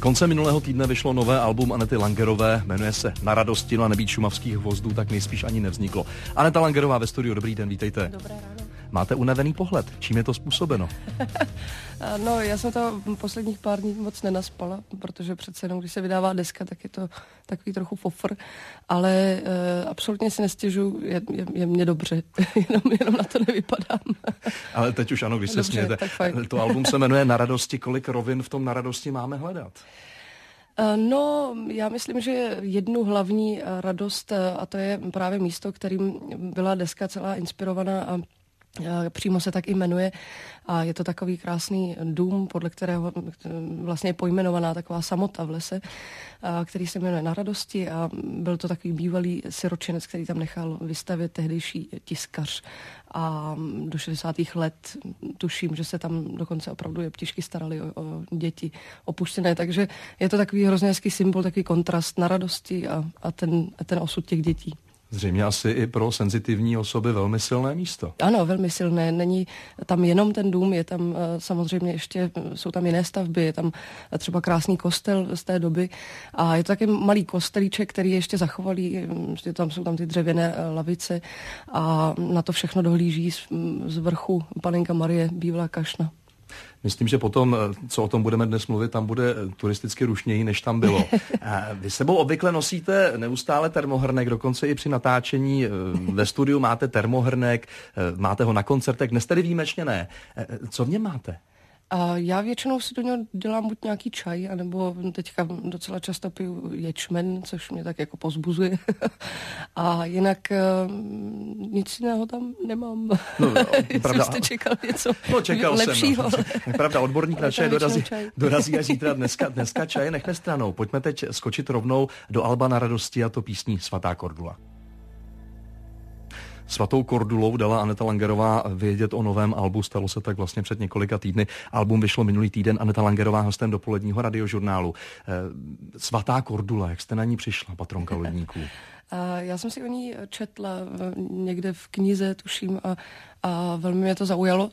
Koncem minulého týdne vyšlo nové album Anety Langerové, jmenuje se Na radosti, no a nebýt šumavských hvozdů, tak nejspíš ani nevzniklo. Aneta Langerová ve studiu, dobrý den, vítejte. Dobré ráno. Máte unavený pohled, čím je to způsobeno? No, já jsem to posledních pár dní moc nenaspala, protože přece jenom, když se vydává deska, tak je to takový trochu fofr, ale absolutně si nestěžuji, je mě dobře, jenom na to nevypadám. Ale teď už ano, když se dobře, smějete. To album se jmenuje Na radosti, kolik rovin v tom Na radosti máme hledat? No, já myslím, že jednu hlavní radost, a to je právě místo, kterým byla deska celá inspirovaná a přímo se tak i jmenuje a je to takový krásný dům, podle kterého vlastně je pojmenovaná taková samota v lese, který se jmenuje Na radosti a byl to takový bývalý siročinec, který tam nechal vystavět tehdejší tiskař a do 60. let tuším, že se tam dokonce opravdu jeptišky starali o děti opuštěné, takže je to takový hrozně hezký symbol, takový kontrast Na radosti a ten osud těch dětí. Zřejmě asi i pro senzitivní osoby velmi silné místo. Ano, velmi silné. Není tam jenom ten dům, je tam samozřejmě ještě, jsou tam jiné stavby, je tam třeba krásný kostel z té doby a je to taky malý kostelíček, který je ještě zachovalý, jsou tam ty dřevěné lavice a na to všechno dohlíží z vrchu panenka Marie, bývalá kašna. Myslím, že potom, co o tom budeme dnes mluvit, tam bude turisticky rušněji, než tam bylo. Vy sebou obvykle nosíte neustále termohrnek, dokonce i při natáčení ve studiu máte termohrnek, máte ho na koncertech, dnes tedy výjimečně ne. Co v něm máte? A já většinou si do něho dělám buď nějaký čaj, anebo teďka docela často piju ječmen, což mě tak jako pozbuzuje. A jinak nic jiného tam nemám. No, pravda, jste čekal něco čekal lepšího. Jsem. Pravda, odborník na čaj dorazí až zítra. Dneska čaje nechme stranou. Pojďme teď skočit rovnou do alba Na radosti a to písní Svatá Kordula. Svatou Kordulou dala Aneta Langerová vědět o novém albu, stalo se tak vlastně před několika týdny. Album vyšlo minulý týden, Aneta Langerová hostem dopoledního radiožurnálu. Svatá Kordula, jak jste na ní přišla, patronka lodníků? Já jsem si o ní četla někde v knize, tuším, a velmi mě to zaujalo,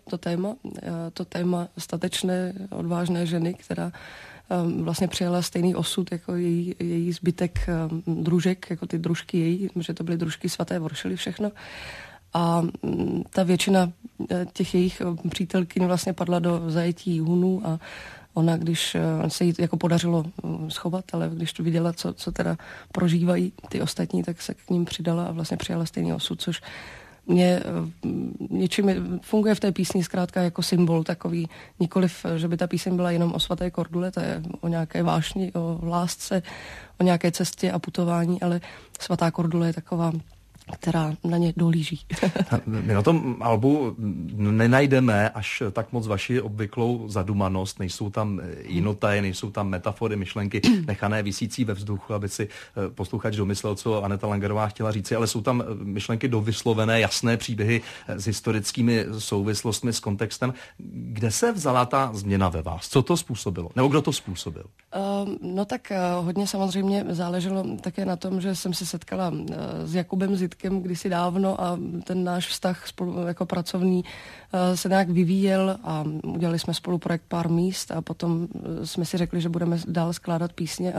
to téma statečné, odvážné ženy, která vlastně přijala stejný osud jako její zbytek družek, jako ty družky její, že to byly družky svaté Voršily všechno. A ta většina těch jejich přítelkyň vlastně padla do zajetí Hunů a ona, když se jí jako podařilo schovat, ale když to viděla, co teda prožívají ty ostatní, tak se k ním přidala a vlastně přijala stejný osud, což mě něčím funguje v té písni zkrátka jako symbol takový, nikoliv, že by ta píseň byla jenom o svaté Kordule, to je o nějaké vášni, o lásce, o nějaké cestě a putování, ale svatá Kordule je taková, která na ně dohlíží. My na tom albu nenajdeme až tak moc vaši obvyklou zadumanost, nejsou tam jinotaje, nejsou tam metafory, myšlenky nechané visící ve vzduchu, aby si posluchač domyslel, co Aneta Langerová chtěla říci, ale jsou tam myšlenky dovyslovené, jasné příběhy s historickými souvislostmi, s kontextem. Kde se vzala ta změna ve vás? Co to způsobilo? Nebo kdo to způsobil? No tak hodně samozřejmě záleželo také na tom, že jsem se setkala s Jakubem Zitkem kdysi dávno a ten náš vztah spolu jako pracovní se nějak vyvíjel a udělali jsme spolu projekt Pár míst a potom jsme si řekli, že budeme dál skládat písně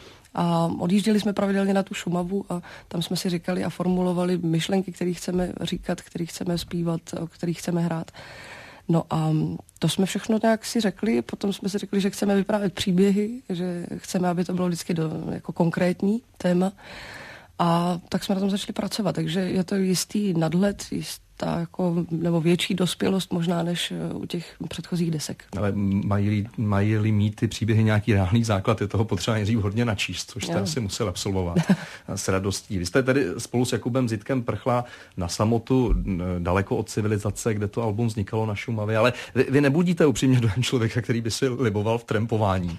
a odjížděli jsme pravidelně na tu Šumavu a tam jsme si říkali a formulovali myšlenky, které chceme říkat, které chceme zpívat, o kterých chceme hrát. No a to jsme všechno nějak si řekli, potom jsme si řekli, že chceme vyprávět příběhy, že chceme, aby to bylo vždycky jako konkrétní téma. A tak jsme na tom začali pracovat, takže je to jistý nadhled, jistá jako, nebo větší dospělost možná než u těch předchozích desek. Ale mají-li mít ty příběhy nějaký reálný základ, je toho potřeba nejdřív hodně načíst, což jste asi musel absolvovat s radostí. Vy jste tady spolu s Jakubem Zitkem prchla na samotu daleko od civilizace, kde to album vznikalo na Šumavě, ale vy nebudíte upřímně dojem člověka, který by si liboval v trampování.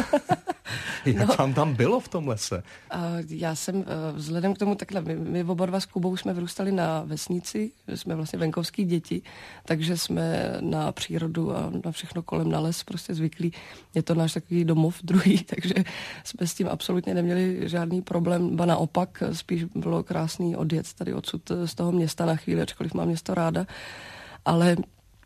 Jak vám tam bylo v tom lese? Já jsem vzhledem k tomu takhle, my oba dva s Kubou jsme vyrůstali na vesnici, jsme vlastně venkovský děti, takže jsme na přírodu a na všechno kolem, na les prostě zvyklí. Je to náš takový domov druhý, takže jsme s tím absolutně neměli žádný problém, ba naopak, spíš bylo krásný odjet tady odsud z toho města na chvíli, ačkoliv mám město ráda, ale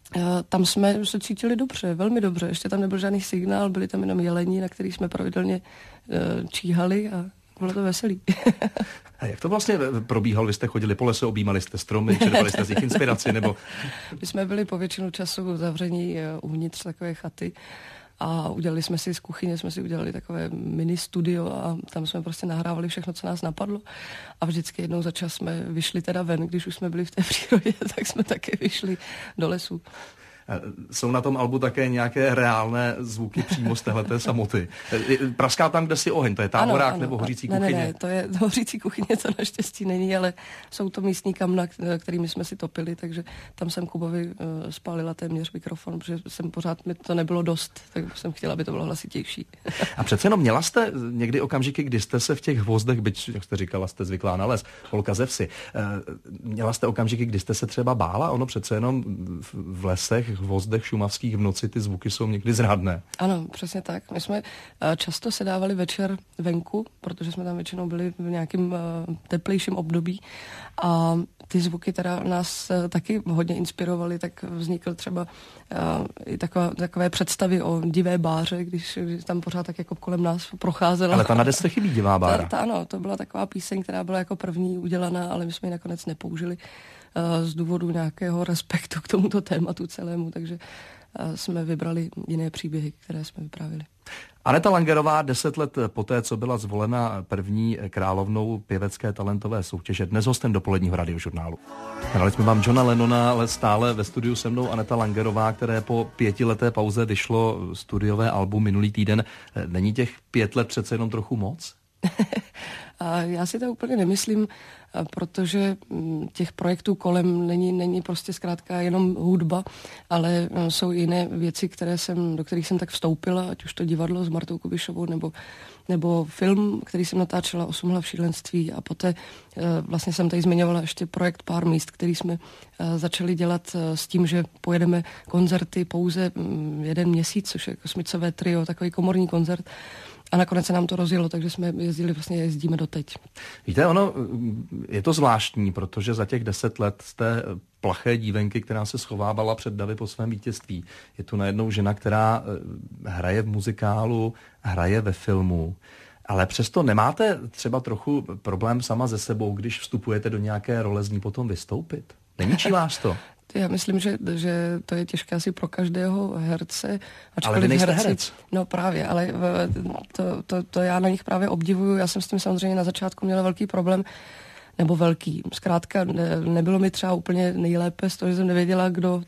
Tam jsme se cítili dobře, velmi dobře. Ještě tam nebyl žádný signál, byli tam jenom jeleni, na který jsme pravidelně číhali a bylo to veselý. A jak to vlastně probíhalo? Vy jste chodili po lese, objímali jste stromy, čerpali jste z nich inspiraci, nebo? My jsme byli po většinu času zavření uvnitř takové chaty a udělali jsme si z kuchyně, jsme si udělali takové mini studio a tam jsme prostě nahrávali všechno, co nás napadlo a vždycky jednou za čas jsme vyšli teda ven, když už jsme byli v té přírodě, tak jsme také vyšli do lesu. Jsou na tom albu také nějaké reálné zvuky přímo z téhleté samoty. Praská tam, kde si oheň, to je táborák nebo hořící kuchyně? Ne, to je hořící kuchyně, to naštěstí není, ale jsou to místní kamna, kterými jsme si topili, takže tam jsem Kubovi spálila téměř mikrofon, protože jsem pořád, mi to nebylo dost, tak jsem chtěla, aby to bylo hlasitější. A přece jenom měla jste někdy okamžiky, kdy jste se v těch hvozdech, byť, jak jste říkala, jste zvyklá na les, holka ze vsi, měla jste okamžiky, kdy jste se třeba bála? Ono přece jenom v lesech, hvozdech šumavských v noci ty zvuky jsou někdy zrádné. Ano, přesně tak. My jsme často sedávali večer venku, protože jsme tam většinou byli v nějakém teplejším období a ty zvuky teda nás taky hodně inspirovaly, tak vznikl třeba i takové představy o divé báře, když tam pořád tak jako kolem nás procházela. Ale ta na desce chybí divá bára. Ano, to byla taková píseň, která byla jako první udělaná, ale my jsme ji nakonec nepoužili z důvodu nějakého respektu k tomuto tématu celému, takže jsme vybrali jiné příběhy, které jsme vyprávěli. Aneta Langerová 10 let poté, co byla zvolena první královnou pěvecké talentové soutěže, dnes hostem dopoledního radiožurnálu. Hrali jsme vám Johna Lennona, ale stále ve studiu se mnou Aneta Langerová, které po 5leté pauze vyšlo studiové album minulý týden. Není těch 5 let přece jenom trochu moc? A já si to úplně nemyslím, protože těch projektů kolem není prostě zkrátka jenom hudba, ale jsou jiné věci, do kterých jsem tak vstoupila, ať už to divadlo s Martou Kubišovou, nebo film, který jsem natáčela 8 hlav šílenství a poté vlastně jsem tady zmiňovala ještě projekt Pár míst, který jsme začali dělat s tím, že pojedeme koncerty pouze 1 měsíc, což je Kosmicové trio, takový komorní koncert. A nakonec se nám to rozjelo, takže jsme jezdíme doteď. Víte, je to zvláštní, protože za těch 10 let jste plaché dívenky, která se schovávala před davy po svém vítězství. Je tu najednou žena, která hraje v muzikálu, hraje ve filmu, ale přesto nemáte třeba trochu problém sama ze sebou, když vstupujete do nějaké role, z ní potom vystoupit? Neníčí vás to? Já myslím, že to je těžké asi pro každého herce. Ale vy nejste herec. No právě, ale to já na nich právě obdivuju. Já jsem s tím samozřejmě na začátku měla velký problém, nebo velký. Zkrátka nebylo mi třeba úplně nejlépe z toho, že jsem nevěděla,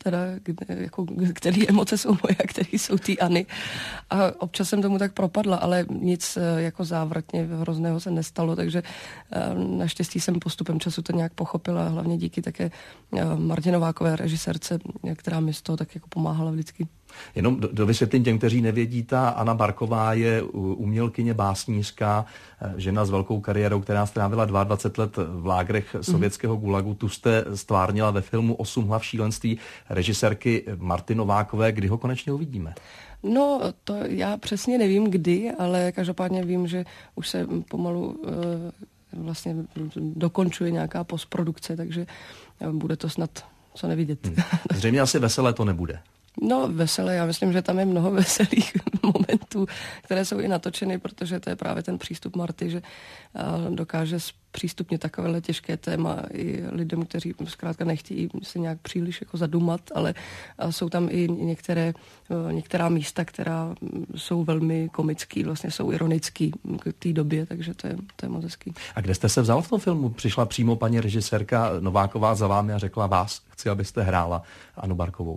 který emoce jsou moje a který jsou ty Anny. A občas jsem tomu tak propadla, ale nic jako závratně hrozného se nestalo, takže naštěstí jsem postupem času to nějak pochopila, hlavně díky také Martě Novákové, režisérce, která mi z toho tak jako pomáhala vždycky. Jenom do vysvětlení těm, kteří nevědí, ta Anna Barková je umělkyně, básnířka, žena s velkou kariérou, která strávila 22 let v lágrech sovětského gulagu. Tu jste stvárnila ve filmu 8 hlav šílenství režisérky Marty Novákové. Kdy ho konečně uvidíme? No, to já přesně nevím kdy, ale každopádně vím, že už se pomalu vlastně dokončuje nějaká postprodukce, takže bude to snad co nevidět. Zřejmě asi veselé to nebude. No, veselé, já myslím, že tam je mnoho veselých momentů, které jsou i natočeny, protože to je právě ten přístup Marty, že dokáže zpřístupnit takovéhle těžké téma i lidem, kteří zkrátka nechtějí se nějak příliš jako zadumat, ale jsou tam i některá místa, která jsou velmi komický, vlastně jsou ironický k té době, takže to je moc hezký. A kde jste se vzal v tom filmu? Přišla přímo paní režisérka Nováková za vámi a řekla vás, chci, abyste hrála Annu Barkovou.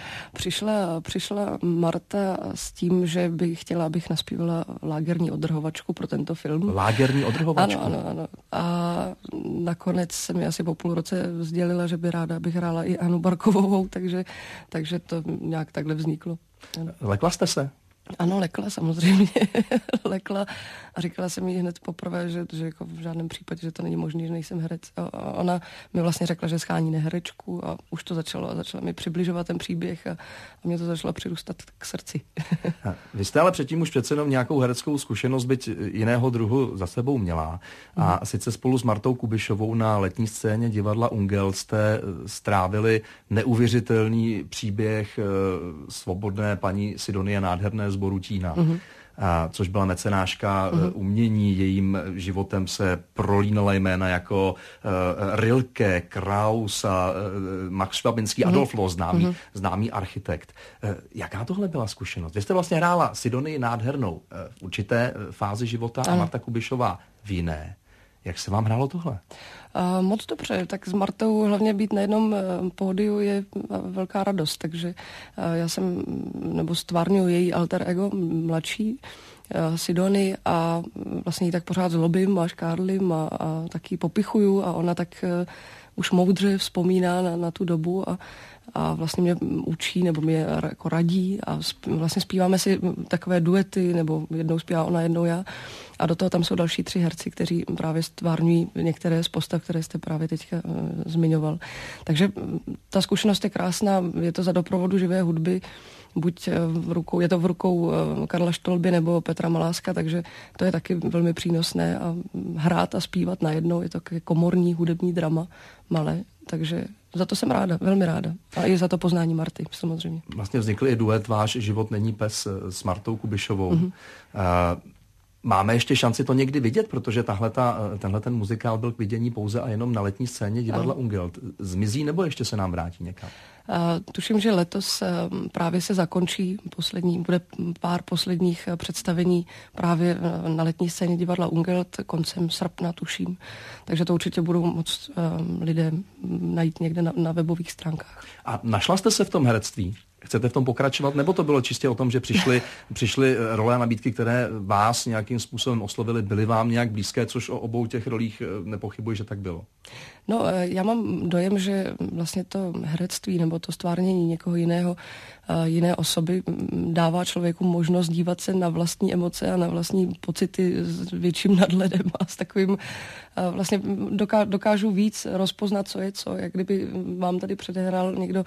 Přišla Marta s tím, že by chtěla, abych naspívala lágerní odrhovačku pro tento film. Lágerní odrhovačku? Ano. A nakonec se mi asi po půl roce sdělila, že by ráda, abych hrála i Annu Barkovou, takže to nějak takhle vzniklo. Lekla jste se? Ano, lekla samozřejmě. Lekla a říkala jsem jí hned poprvé, že jako v žádném případě, že to není možné, že nejsem herec. A ona mi vlastně řekla, že schání neherečku a už to začala mi přibližovat ten příběh a mě to začalo přirůstat k srdci. Vy jste ale předtím už přece jenom nějakou hereckou zkušenost, byť jiného druhu, za sebou měla. A sice spolu s Martou Kubišovou na letní scéně divadla Ungel jste strávili neuvěřitelný příběh svobodné paní Sidonie Nádherné z Borutína. Což byla mecenáška umění, jejím životem se prolínala jména jako Rilke, Kraus a Max Švabinský, Adolf Loos, známý architekt. Jaká tohle byla zkušenost? Vy jste vlastně hrála Sidonii Nádhernou v určité fázi života a Marta Kubišová v jiné. Jak se vám hrálo tohle? Moc dobře, tak s Martou hlavně být na jednom pódiu je velká radost, takže já jsem, nebo stvárňuji její alter ego, mladší, Sidony a vlastně ji tak pořád zlobím a škádlím a taky popichuju a ona tak už moudře vzpomíná na tu dobu a vlastně mě učí nebo mě jako radí a vlastně zpíváme si takové duety, nebo jednou zpívá ona, jednou já. A do toho tam jsou další 3 herci, kteří právě stvárňují některé z postav, které jste právě teďka zmiňoval. Takže ta zkušenost je krásná, je to za doprovodu živé hudby, buď je to v rukou Karla Štolby nebo Petra Maláska, takže to je taky velmi přínosné a hrát a zpívat najednou, je to komorní hudební drama malé, takže za to jsem ráda, velmi ráda. A i za to poznání Marty, samozřejmě. Vlastně vznikl i duet Váš život není pes s Martou Kubišovou. Máme ještě šanci to někdy vidět, protože tenhle ten muzikál byl k vidění pouze a jenom na letní scéně divadla Ungel. Zmizí nebo ještě se nám vrátí někam? Tuším, že letos právě se zakončí bude pár posledních představení právě na letní scéně divadla Ungelt koncem srpna, tuším. Takže to určitě budou moct lidé najít někde na webových stránkách. A našla jste se v tom herectví? Chcete v tom pokračovat, nebo to bylo čistě o tom, že přišly role a nabídky, které vás nějakým způsobem oslovily, byly vám nějak blízké, což o obou těch rolích nepochybuji, že tak bylo? No, já mám dojem, že vlastně to herectví nebo to stvárnění někoho jiného, jiné osoby dává člověku možnost dívat se na vlastní emoce a na vlastní pocity s větším nadhledem a s takovým vlastně dokážu víc rozpoznat, co je co, jak kdyby vám tady předehrál někdo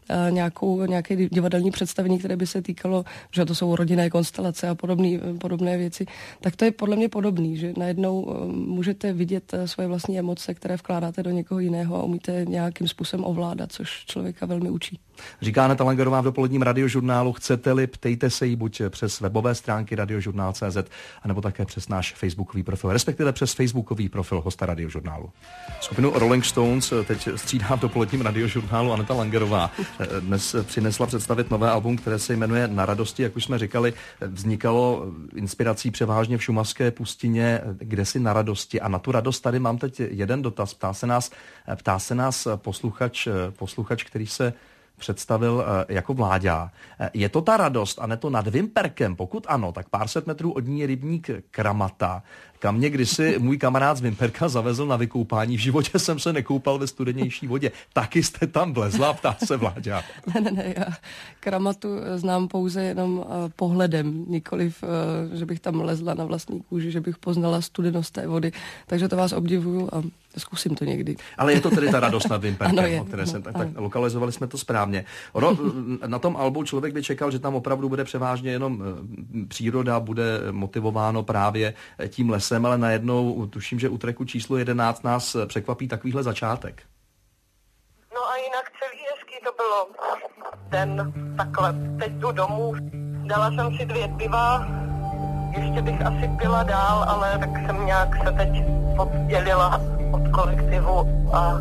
nějaké divadelní představení, které by se týkalo, že to jsou rodinné konstelace a podobné věci, tak to je podle mě podobný, že najednou můžete vidět svoje vlastní emoce, které vkládáte do někoho jiného a umíte nějakým způsobem ovládat, což člověka velmi učí. Říká Aneta Langerová v dopoledním radiožurnálu. Chcete-li, ptejte se jí buď přes webové stránky radiožurnál.cz anebo také přes náš facebookový profil, respektive přes facebookový profil hosta radiožurnálu. Skupinu Rolling Stones teď střídá v dopoledním radiožurnálu Aneta Langerová. Dnes přinesla představit nové album, které se jmenuje Na radosti, jak už jsme říkali, vznikalo inspirací převážně v šumavské pustině, kde si na radosti. A na tu radost tady mám teď jeden dotaz. Ptá se nás posluchač, který se představil jako Vláďa. Je to ta radost a ne to nad Vimperkem? Pokud ano, tak pár set metrů od ní je rybník Kramata, kam mě kdysi můj kamarád z Vimperka zavezl na vykoupání. V životě jsem se nekoupal ve studenější vodě. Taky jste tam vlezla, ptá se Vláďa. Ne, já Kramatu znám pouze jenom pohledem, nikoliv, že bych tam lezla na vlastní kůži, že bych poznala studenost té vody. Takže to vás obdivuju a zkusím to někdy. Ale je to tedy ta radost nad Vimperkem, o které jsem tak lokalizovali jsme to správně. Ono, na tom albu člověk by čekal, že tam opravdu bude převážně jenom příroda, bude motivováno právě tím lesem, ale najednou tuším, že u tracku číslo 11 nás překvapí takovýhle začátek. No a jinak celý hezký to bylo. Takhle, teď jdu domů, dala jsem si 2 piva, ještě bych asi pila dál, ale tak jsem nějak se teď oddělila od kolektivu a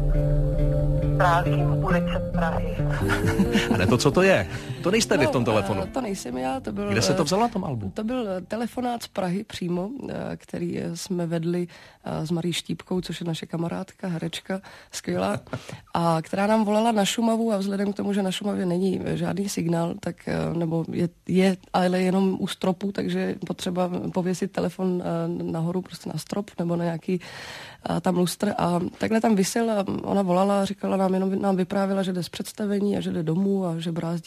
trávím ulice Prahy. A ne to, co to je? To nejste vy v tom telefonu. To nejsem já, to byl... Kde se to vzalo na tom albu? To byl telefonát z Prahy přímo, který jsme vedli s Marí Štípkou, což je naše kamarádka, herečka, skvělá, a která nám volala na Šumavu a vzhledem k tomu, že na Šumavě není žádný signál, tak, nebo je ale jenom u stropu, takže potřeba pověsit telefon nahoru, prostě na strop, nebo na nějaký tam lustr a takhle tam visel a ona volala a říkala nám vyprávěla, že jde z představení a že jde domů a že brázdí ty ulice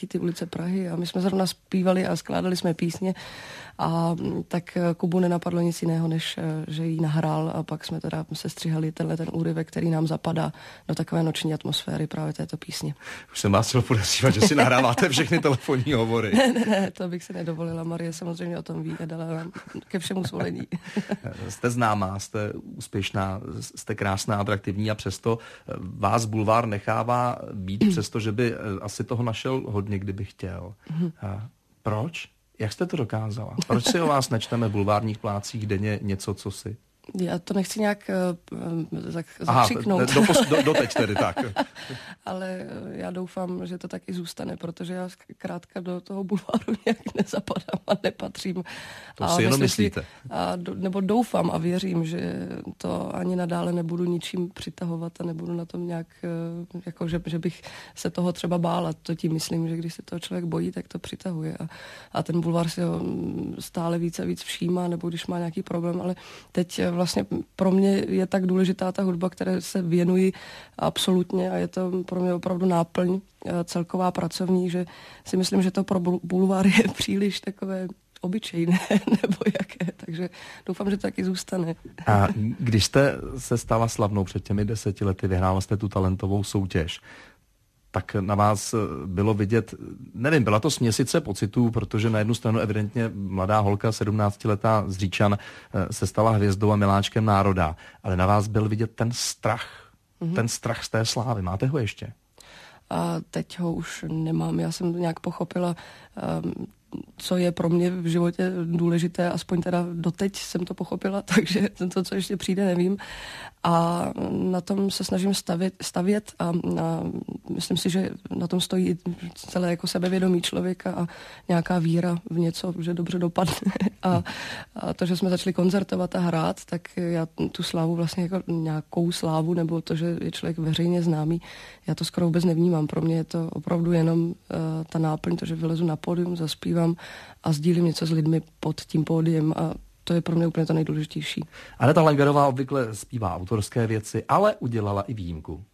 ulice Prahy a my jsme zrovna zpívali a skládali jsme písně a tak Kubu nenapadlo nic jiného, než že ji nahrál a pak jsme teda sestříhali ten úryvek, který nám zapadá do takové noční atmosféry právě této písně. Už jsem vás chtěl podezřívat, že si nahráváte všechny telefonní hovory. Ne, to bych se nedovolila. Marie samozřejmě o tom ví a dala nám ke všemu svolení. Jste známá, jste úspěšná, jste krásná, atraktivní a přesto vás bulvár nechává být, přesto, že by asi toho našel hodně, kdyby chtěl. Proč? Jak jste to dokázala? Proč si o vás nečteme v bulvárních plácích denně něco, co si? Já to nechci nějak zakřiknout. Doteď tedy tak. Ale já doufám, že to taky zůstane, protože já zkrátka do toho bulváru nějak nezapadám a nepatřím. To si jenom myslíte. Nebo doufám a věřím, že to ani nadále nebudu ničím přitahovat a nebudu na tom nějak, jako že bych se toho třeba bála. To tím myslím, že když se toho člověk bojí, tak to přitahuje. A ten bulvár si ho stále víc a víc všímá, nebo když má nějaký problém, ale teď vlastně pro mě je tak důležitá ta hudba, které se věnuji absolutně a je to pro mě opravdu náplň celková pracovní, že si myslím, že to pro bulvár je příliš takové obyčejné nebo jaké, takže doufám, že to taky zůstane. A když jste se stala slavnou před těmi 10 lety, vyhrála jste tu talentovou soutěž, tak na vás bylo vidět, nevím, byla to směsice pocitů, protože na jednu stranu evidentně mladá holka, 17letá z Říčan, se stala hvězdou a miláčkem národa, ale na vás byl vidět ten strach, ten strach z té slávy. Máte ho ještě? A teď ho už nemám. Já jsem nějak pochopila, co je pro mě v životě důležité, aspoň teda doteď jsem to pochopila, takže to, co ještě přijde, nevím. A na tom se snažím stavět a myslím si, že na tom stojí celé jako sebevědomí člověka a nějaká víra v něco, že dobře dopadne. A to, že jsme začali koncertovat a hrát, tak já tu slávu vlastně jako nějakou slávu, nebo to, že je člověk veřejně známý, já to skoro vůbec nevnímám. Pro mě je to opravdu jenom ta náplň, to, že vylezu na pódium, zaspívám a sdílím něco s lidmi pod tím pódiem a to je pro mě úplně to nejdůležitější. Aneta Langerová obvykle zpívá autorské věci, ale udělala i výjimku.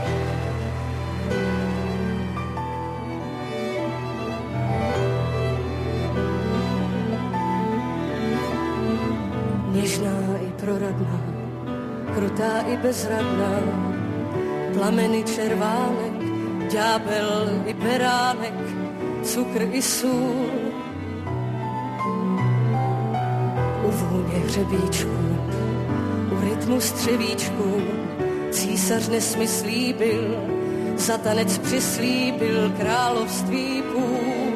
Něžná i prorodná, krutá i bezradná, plameny červánek, ďábel i beránek, cukr i sůl. U vůně hřebíčku, u rytmu střevíčku, císař nesmyslí byl, za tanec přislíbil království půl.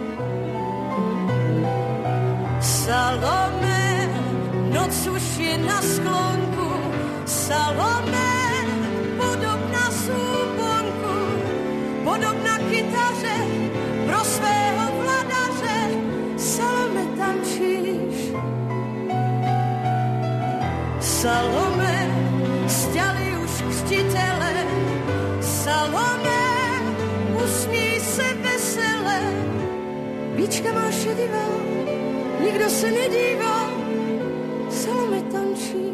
Salome, noc už je na sklonku, Salome, podobná súponku, podobná kytaře, pro svého vladaře, Salome tančíš. Salome, stěli už křtitele, Salome, usmíj se vesele, víčka má šedivá, nikdo se nedívá, Salome tančí.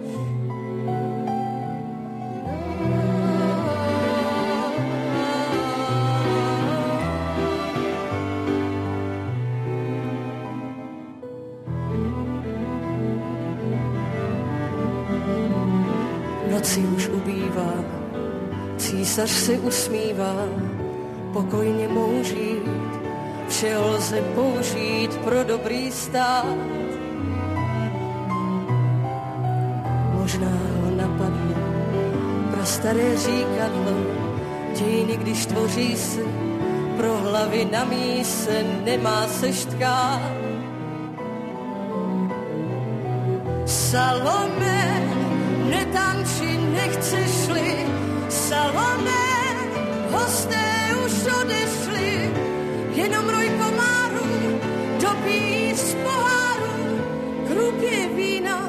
Noci už ubývá, císař si usmívá, pokojně mohu žít, všeho lze použít pro dobrý stát. Možná ho napadlo prastaré říkadlo, dějiny, když tvoří se, pro hlavy na míse nemá se štkát. Salome, netanči, nechceš-li, Salome, hosté už odešli, jenom roj komáru, dopij z poháru, krupě vína.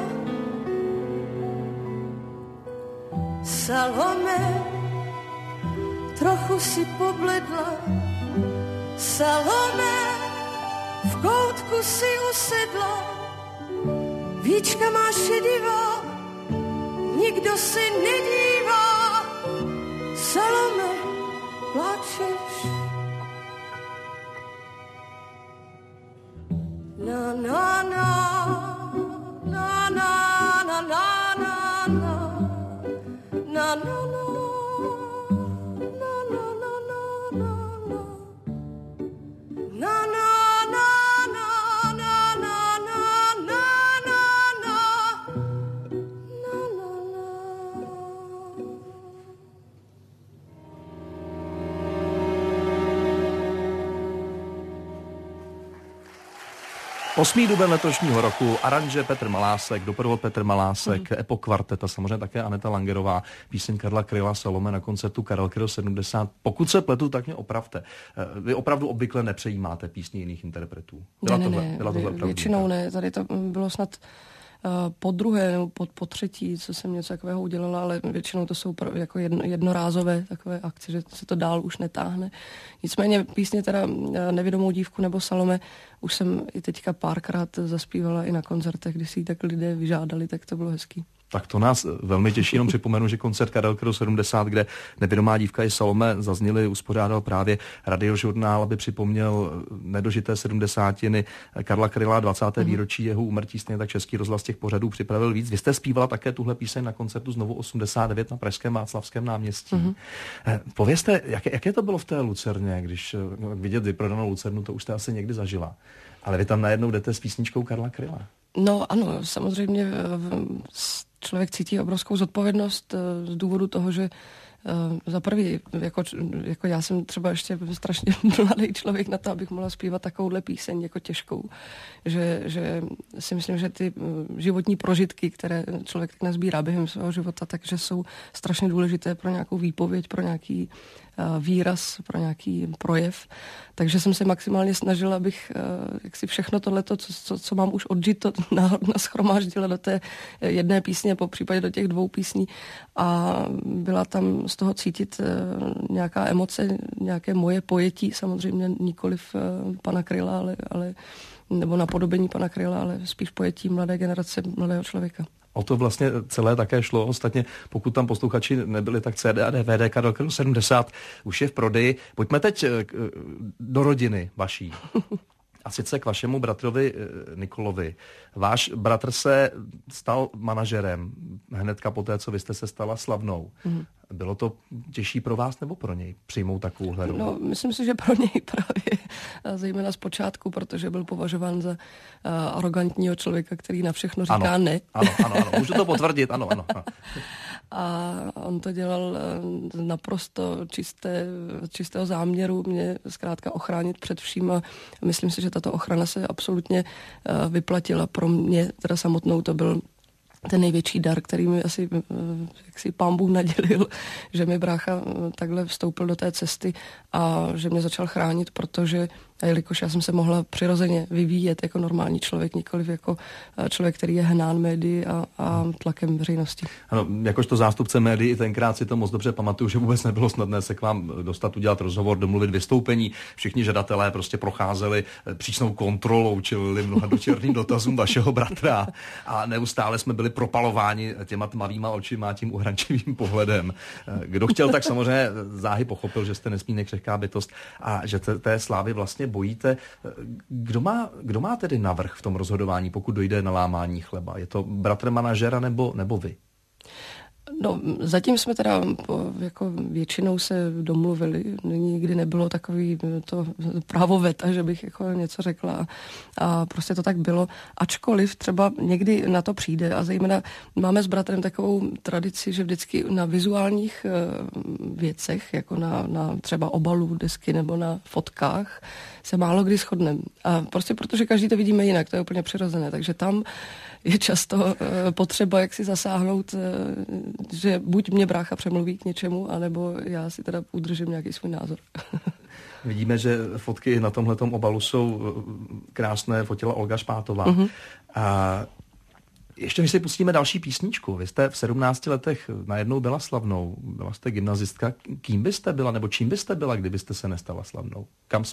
Salome, trochu si pobledla, Salome, v koutku si usedla, víčka má šedivá, nikdo se nedívá, Salome, pláčeš. Na na na na na na na na na na na. Osmý duben letošního roku, aranže Petr Malásek, doprovod Petr Malásek, Epo Kvartet a samozřejmě také Aneta Langerová, píseň Karla Kryla Salome na koncertu Karel Kryl 70. Pokud se pletu, tak mě opravte. Vy opravdu obvykle nepřejímáte písně jiných interpretů? Byla tohle většinou ne. Tady to bylo snad po druhé nebo po třetí, co jsem něco takového udělala, ale většinou to jsou jako jednorázové takové akce, že se to dál už netáhne. Nicméně písně teda Nevědomou dívku nebo Salome už jsem i teďka párkrát zaspívala i na koncertech, když si ji tak lidé vyžádali, tak to bylo hezký. Tak to nás velmi těší, jenom připomenu, že koncert Karel Kryl 70, kde Nevědomá dívka i Salome zazněly, uspořádal právě Radiožurnál, aby připomněl nedožité 70. Karla Kryla, 20. výročí jeho úmrtí, stejně tak Český rozhlas těch pořadů připravil víc. Vy jste zpívala také tuhle píseň na koncertu Znovu 89 na pražském Václavském náměstí. Povězte, jaké to bylo v té Lucerně, když vidět vyprodanou Lucernu, to už jste asi někdy zažila. Ale vy tam najednou jdete s písničkou Karla Kryla. No ano, samozřejmě člověk cítí obrovskou zodpovědnost z důvodu toho, že za prvý, jako já jsem třeba ještě strašně mladý člověk na to, abych mohla zpívat takovouhle píseň jako těžkou. Že si myslím, že ty životní prožitky, které člověk tak nazbírá během svého života, takže jsou strašně důležité pro nějakou výpověď, pro nějaký výraz, pro nějaký projev. Takže jsem se maximálně snažila, abych jaksi všechno tohleto, co mám už odžito, nashromáždila do té jedné písně, po případě do těch dvou písní a byla tam z toho cítit nějaká emoce, nějaké moje pojetí, samozřejmě nikoliv pana Kryla, ale nebo napodobení pana Kryla, ale spíš pojetí mladé generace, mladého člověka. O to vlastně celé také šlo. Ostatně, pokud tam posluchači nebyli, tak CD a DVD Karel Kryl 70 už je v prodeji. Pojďme teď do rodiny vaší. A sice k vašemu bratrovi Nikolovi. Váš bratr se stal manažerem hnedka poté, co vy jste se stala slavnou. Bylo to těžší pro vás nebo pro něj přijmout takovouhle roli? No, myslím si, že pro něj právě, zejména zpočátku, protože byl považován za arrogantního člověka, který na všechno říká ne. Ano, můžu to potvrdit, ano. A on to dělal naprosto čistého záměru mě zkrátka ochránit před vším a myslím si, že tato ochrana se absolutně vyplatila. Pro mě teda samotnou to byl ten největší dar, který mi asi jaksi Pán Bůh nadělil, že mi brácha takhle vstoupil do té cesty a že mě začal chránit, protože jelikož já jsem se mohla přirozeně vyvíjet jako normální člověk, nikoliv jako člověk, který je hnán médií a tlakem veřejnosti. Ano, jakožto zástupce médií tenkrát si to moc dobře pamatuju, že vůbec nebylo snadné se k vám dostat, udělat rozhovor, domluvit vystoupení. Všichni žadatelé prostě procházeli přísnou kontrolou, čelili mnoha dočerným dotazům vašeho bratra a neustále jsme byli propalováni těma tmavýma očima, tím uhrančivým pohledem. Kdo chtěl, tak samozřejmě záhy pochopil, že jste nesmírně křehká bytost a že té slávy vlastně bojíte. Kdo má tedy navrch v tom rozhodování, pokud dojde na lámání chleba? Je to bratr manažera nebo vy? No, zatím jsme teda jako většinou se domluvili. Nikdy nebylo takový to právo veta, že bych jako něco řekla a prostě to tak bylo. Ačkoliv třeba někdy na to přijde a zejména máme s bratrem takovou tradici, že vždycky na vizuálních věcech, jako na třeba obalu desky nebo na fotkách, se málo kdy shodneme. A prostě protože každý to vidíme jinak, to je úplně přirozené, takže tam je často potřeba jak si zasáhnout, že buď mě brácha přemluví k něčemu, anebo já si teda udržím nějaký svůj názor. Vidíme, že fotky na tomhletom obalu jsou krásné, fotila Olga Špátová. A ještě než si pustíme další písničku, vy jste v 17 letech najednou byla slavnou, byla jste gymnazistka. Kým byste byla, nebo čím byste byla, kdybyste se nestala slavnou?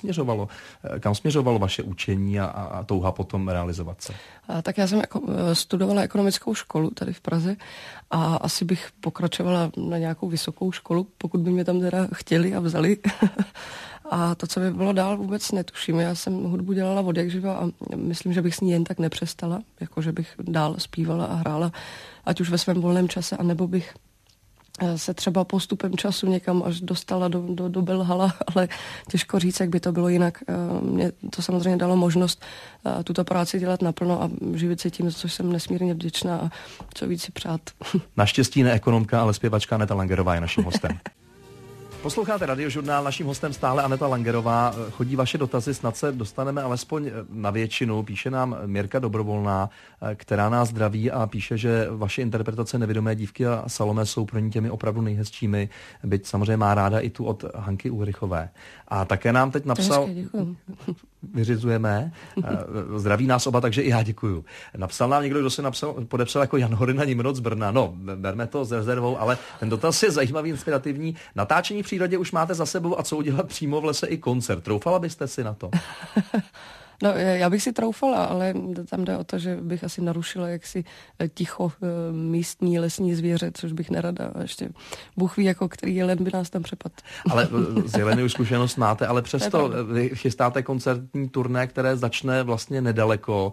Kam směřovalo vaše učení a touha potom realizovat se? Tak já jsem studovala ekonomickou školu tady v Praze a asi bych pokračovala na nějakou vysokou školu, pokud by mě tam teda chtěli a vzali. A to, co by bylo dál, vůbec netuším. Já jsem hudbu dělala od jak živa a myslím, že bych s ní jen tak nepřestala, jako že bych dál zpívala a hrála, ať už ve svém volném čase, anebo bych se třeba postupem času někam až dostala do Belhala, ale těžko říct, jak by to bylo jinak. Mě to samozřejmě dalo možnost tuto práci dělat naplno a živit se tím, což jsem nesmírně vděčná a co víc si přát. Naštěstí ne ekonomka, ale zpěvačka Aneta Langerová je naším hostem. Posloucháte Radiožurnál, naším hostem stále Aneta Langerová. Chodí vaše dotazy, snad se dostaneme alespoň na většinu. Píše nám Mirka Dobrovolná, která nás zdraví a píše, že vaše interpretace Nevidomé dívky a Salome jsou pro ní těmi opravdu nejhezčími, byť samozřejmě má ráda i tu od Hanky Ulrichové. A také nám teď napsal... Vyřizujeme. Zdraví nás oba, takže i já děkuju. Napsal nám někdo, kdo se podepsal jako Jan Horina Nimrod z Brna. No, berme to s rezervou, ale ten dotaz je zajímavý, inspirativní. Natáčení v přírodě už máte za sebou a co udělat přímo v lese i koncert. Troufala byste si na to? No, já bych si troufala, ale tam jde o to, že bych asi narušila jaksi ticho místní lesní zvěře, což bych nerada. A ještě Bůh ví, jako který jelen by nás tam přepadl. Ale z jeleny už zkušenost máte, ale přesto vy chystáte koncertní turné, které začne vlastně nedaleko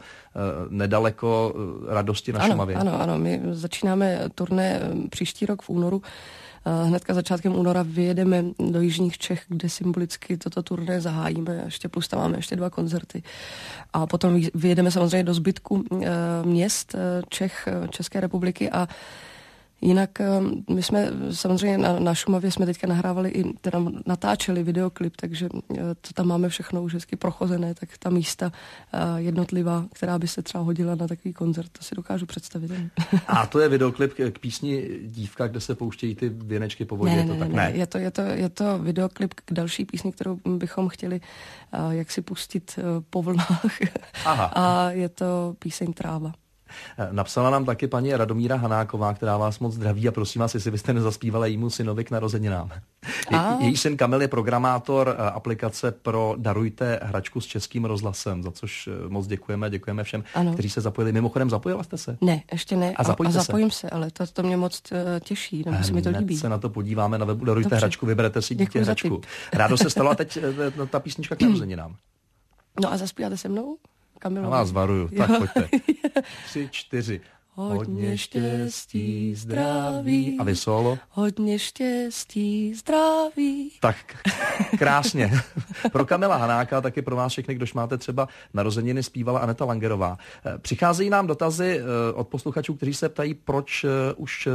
Radosti na Šumavě. Ano, my začínáme turné příští rok v únoru. Hnedka začátkem února vyjedeme do jižních Čech, kde symbolicky toto turné zahájíme. Ještě plus tam máme ještě 2 koncerty. A potom vyjedeme samozřejmě do zbytku měst České republiky a jinak my jsme samozřejmě na Šumavě jsme teďka nahrávali i teda natáčeli videoklip, takže to tam máme všechno už hezky prochozené, tak ta místa jednotlivá, která by se třeba hodila na takový koncert, to si dokážu představit. A to je videoklip k písni Dívka, kde se pouštějí ty věnečky po vodě? Ne. Je to videoklip k další písni, kterou bychom chtěli jak si pustit po vlnách. Aha. A je to píseň Tráva. Napsala nám taky paní Radomíra Hanáková, která vás moc zdraví a prosím vás, jestli byste nezaspívala jejímu synovi k narozeninám. Její syn Kamil je programátor aplikace pro Darujte hračku s Českým rozhlasem, za což moc děkujeme všem, kteří se zapojili. Mimochodem, zapojila jste se? Ne, ještě ne. A zapojím se, ale to mě moc těší, nebo se mi to líbí. Se na to podíváme na webu Darujte hračku, vyberete si dítě hračku. Rádo se stalo a teď ta písnička k narozeninám. No a zaspíváte se mnou? Já vás varuju, tak pojďte. 3, 4. Hodně štěstí, zdraví. A vy solo? Hodně štěstí, zdraví. Tak krásně. Pro Kamila Hanáka, taky pro vás všechny, kdož máte třeba narozeniny, zpívala Aneta Langerová. Přicházejí nám dotazy od posluchačů, kteří se ptají, proč už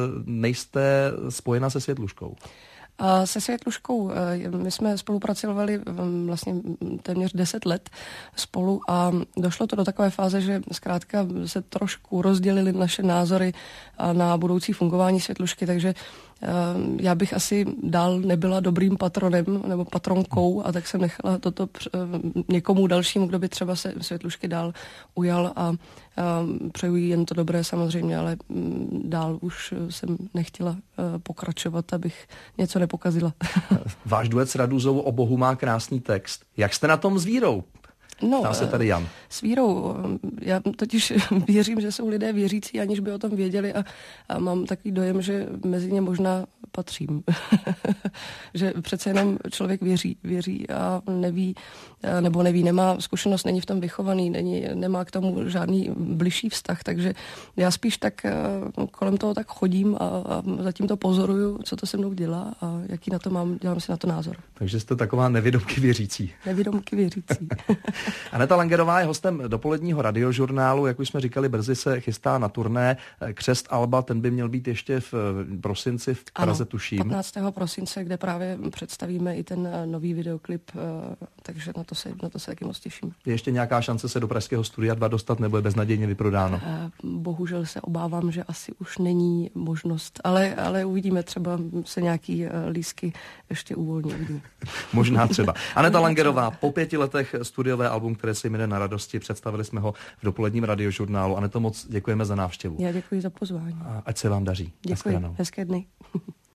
nejste spojena se Světluškou. Se Světluškou my jsme spolupracovali vlastně téměř 10 let spolu a došlo to do takové fáze, že zkrátka se trošku rozdělily naše názory na budoucí fungování Světlušky, takže já bych asi dál nebyla dobrým patronem nebo patronkou a tak jsem nechala toto někomu dalšímu, kdo by třeba se Světlušky dál ujal a přeju jí jen to dobré samozřejmě, ale dál už jsem nechtěla pokračovat, abych něco nepokazila. Váš duet s Raduzovou O Bohu má krásný text. Jak jste na tom s Vírou? Ptá se tady Jan. S Vírou. Já totiž věřím, že jsou lidé věřící, aniž by o tom věděli a mám takový dojem, že mezi ně možná patřím. Že přece jenom člověk věří a neví, nemá zkušenost, není v tom vychovaný, nemá k tomu žádný bližší vztah, takže já spíš tak kolem toho tak chodím a zatím to pozoruju, co to se mnou dělá a jaký na to dělám si na to názor. Takže jste taková nevědomky věřící. Nevědomky věřící. Aneta Langerová je hostem dopoledního Radiožurnálu, jak už jsme říkali, brzy se chystá na turné. Křest alba, ten by měl být ještě v prosinci v Praze, tuším. 15. prosince, kde právě představíme i ten nový videoklip, takže na to se taky moc těším. Je ještě nějaká šance se do Pražského Studia 2 dostat, nebo je beznadějně vyprodáno? Bohužel se obávám, že asi už není možnost, ale uvidíme, třeba se nějaký lístky ještě uvolní. Možná třeba. Aneta Langerová, po 5 letech studiové album, které se jmenuje Na radosti, představili jsme ho v dopoledním Radiožurnálu. Aneto, moc děkujeme za návštěvu. Já děkuji za pozvání. A ať se vám daří. Děkuji, hezké dny.